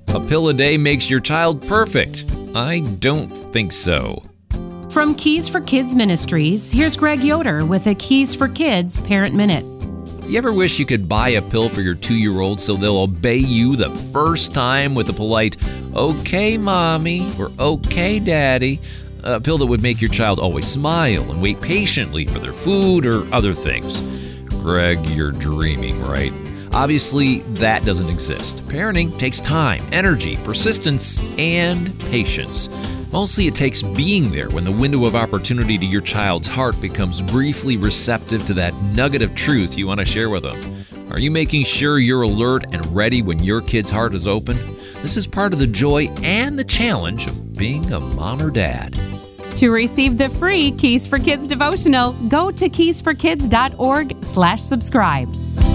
A pill a day makes your child perfect. I don't think so. From Keys for Kids Ministries, here's Greg Yoder with a Keys for Kids Parent Minute. You ever wish you could buy a pill for your 2-year-old so they'll obey you the first time with a polite, "Okay, Mommy," or "Okay, Daddy"? A pill that would make your child always smile and wait patiently for their food or other things. Greg, you're dreaming, right? Obviously, that doesn't exist. Parenting takes time, energy, persistence, and patience. Mostly it takes being there when the window of opportunity to your child's heart becomes briefly receptive to that nugget of truth you want to share with them. Are you making sure you're alert and ready when your kid's heart is open? This is part of the joy and the challenge of being a mom or dad. To receive the free Keys for Kids devotional, go to keysforkids.org/subscribe.